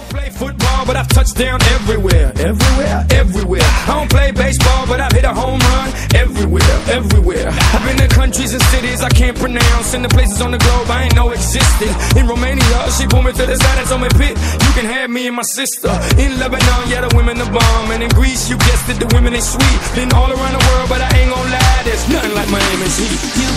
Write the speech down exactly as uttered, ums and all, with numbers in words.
Play football, but I've touched down everywhere, everywhere, everywhere. I don't play baseball, but I've hit a home run everywhere, everywhere. I've been to countries and cities I can't pronounce, and the places on the globe I ain't know existed. In Romania, she pulled me to the side and told me, Pit, you can have me and my sister. In Lebanon, yeah, the women are bomb, and in Greece, you guessed it, the women ain't sweet. Been all around the world, but I ain't gon' lie, there's nothing like Miami's heat.